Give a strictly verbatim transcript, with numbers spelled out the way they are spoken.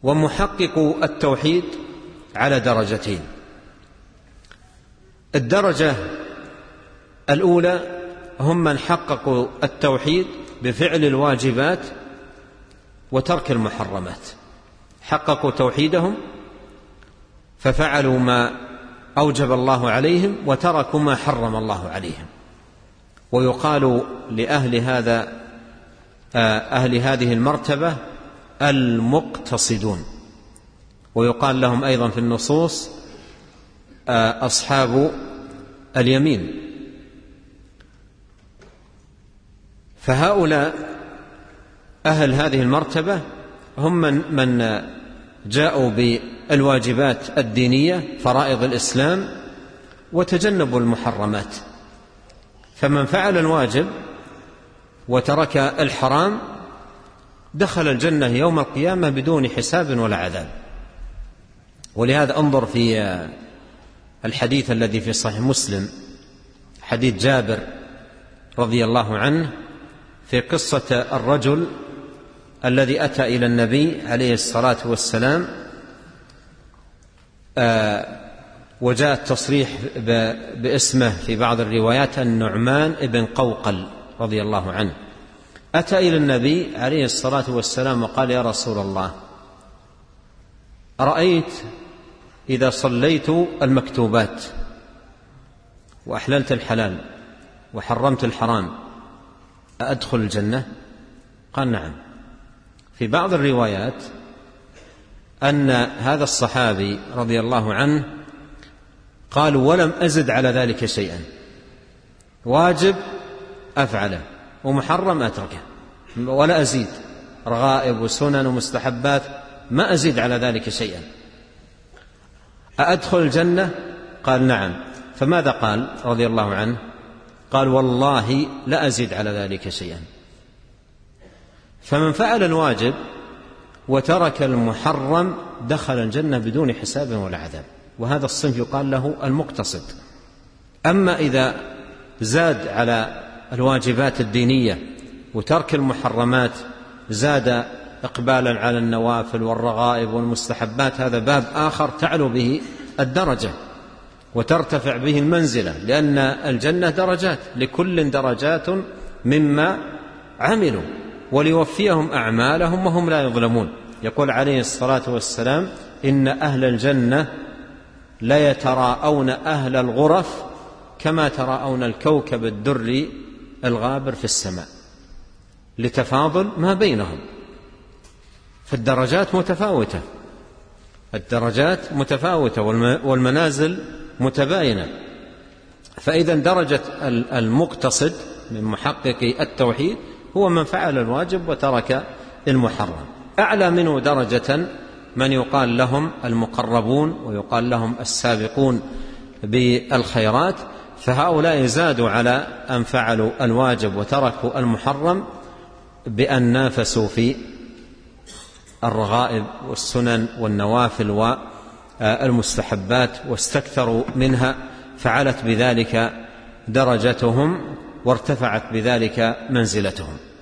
ومحقق التوحيد على درجتين. الدرجة الأولى هم من حققوا التوحيد بفعل الواجبات وترك المحرمات، حققوا توحيدهم ففعلوا ما أوجب الله عليهم وتركوا ما حرم الله عليهم. ويقال لأهل هذا أهل هذه المرتبة المقتصدون، ويقال لهم أيضا في النصوص أصحاب اليمين. فهؤلاء أهل هذه المرتبة هم من, من جاءوا بالواجبات الدينية فرائض الإسلام وتجنبوا المحرمات. فمن فعل الواجب وترك الحرام دخل الجنة يوم القيامة بدون حساب ولا عذاب. ولهذا انظر في الحديث الذي في صحيح مسلم، حديث جابر رضي الله عنه في قصة الرجل الذي أتى إلى النبي عليه الصلاة والسلام وجاء التصريح باسمه في بعض الروايات النعمان ابن قوقل رضي الله عنه. أتى إلى النبي عليه الصلاة والسلام وقال: يا رسول الله، أرأيت إذا صليت المكتوبات وأحللت الحلال وحرمت الحرام أدخل الجنة؟ قال: نعم. في بعض الروايات أن هذا الصحابي رضي الله عنه قال: ولم أزد على ذلك شيئا، واجب أفعله ومحرم أتركه ولا أزيد، رغائب وسنن ومستحبات ما أزيد على ذلك شيئا، أأدخل الجنة؟ قال: نعم. فماذا قال رضي الله عنه؟ قال: والله لا أزيد على ذلك شيئا. فمن فعل الواجب وترك المحرم دخل الجنة بدون حساب ولا عذاب، وهذا الصنف يقال له المقتصد. أما إذا زاد على الواجبات الدينية وترك المحرمات، زاد إقبالا على النوافل والرغائب والمستحبات، هذا باب آخر تعلو به الدرجة وترتفع به المنزلة، لأن الجنة درجات، لكل درجات مما عملوا وليوفيهم أعمالهم وهم لا يظلمون. يقول عليه الصلاة والسلام: إن أهل الجنة لا يتراءون أهل الغرف كما تراءون الكوكب الدري الغابر في السماء، لتفاضل ما بينهم. فالدرجات متفاوتة، الدرجات متفاوتة والمنازل متباينة. فإذا درجة المقتصد من محقق التوحيد هو من فعل الواجب وترك المحرم. أعلى منه درجة من يقال لهم المقربون ويقال لهم السابقون بالخيرات، فهؤلاء زادوا على أن فعلوا الواجب وتركوا المحرم بأن نافسوا في الرغائب والسنن والنوافل والمستحبات واستكثروا منها، فعلت بذلك درجتهم وارتفعت بذلك منزلتهم.